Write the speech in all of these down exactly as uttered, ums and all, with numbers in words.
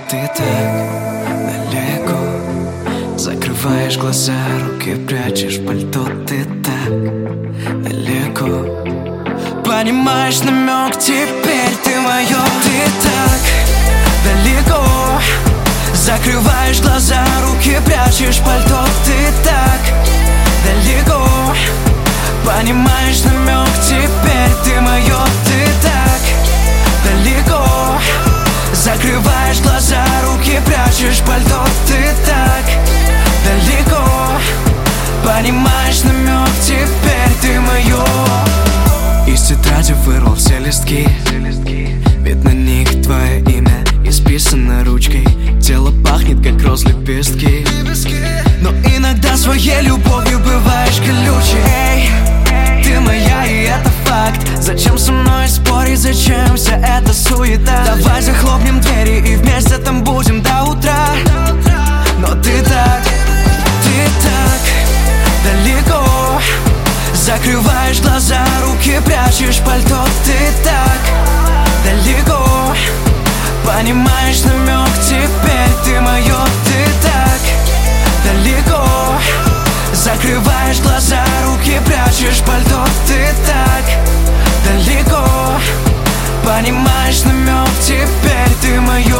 ты так далеко. Закрываешь глаза, руки прячешь в пальто. Ты так далеко. Понимаешь намек, теперь ты моё. Ты так далеко. Закрываешь глаза, руки прячешь в пальто. Ты так далеко. Понимаешь намек, теперь ты моё. Ты так далеко. Закрываешь глаза, руки прячешь в пальто. Ты так далеко. Понимаешь намек, теперь ты моё. Из тетради вырвал все листки. Ведь на них твое имя исписано ручкой. Тело пахнет, как роз лепестки. Но иногда своей любовью бываешь колючей. Эй, ты моя, и это факт. Зачем со мной спорить, зачем вся эта суета? Давай захлопнем двери и вместе там будем до утра. Но ты так, ты так далеко. Закрываешь глаза, руки прячешь в пальто. Ты так далеко. Понимаешь намек, теперь ты моё. Ты так далеко. Закрываешь глаза, руки прячешь в пальто. Ты так далеко. Понимаешь намек, теперь ты моё.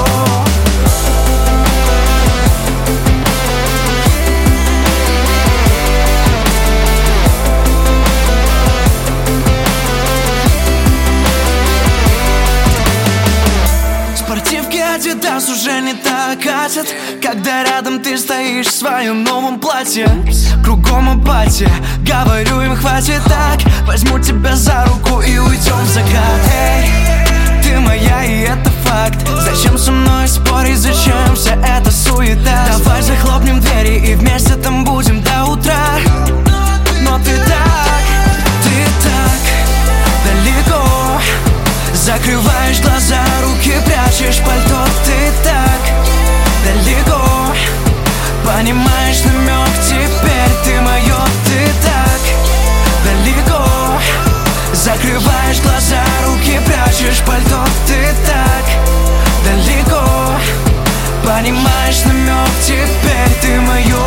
Спортивки Adidas уже не так катят, когда рядом ты стоишь в своем новом платье. Кругом апатия, говорю им хватит так. Возьму тебя за руку и уйдем в закат. Эй, ты моя, и это факт. Зачем со мной спорить, зачем вся эта суета? Давай захлопнем двери и вместе там будем до утра. Но ты так, ты так далеко. Закрываешь глаза, руки прячешь в пальто. Ты так далеко. Понимаешь намек, теперь ты моё. Ты так далеко. Закрываешь глаза, руки прячешь в пальто. Ты так далеко. Понимаешь намек, теперь ты моё.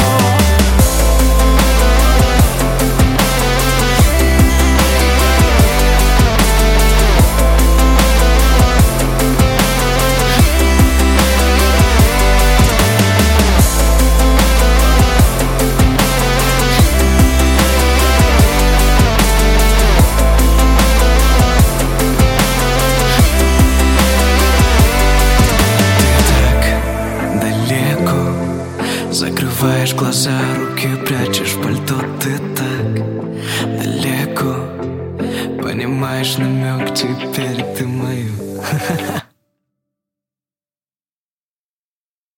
Закрываешь глаза, руки прячешь в пальто. Ты так далеко. Понимаешь намек, теперь ты мою.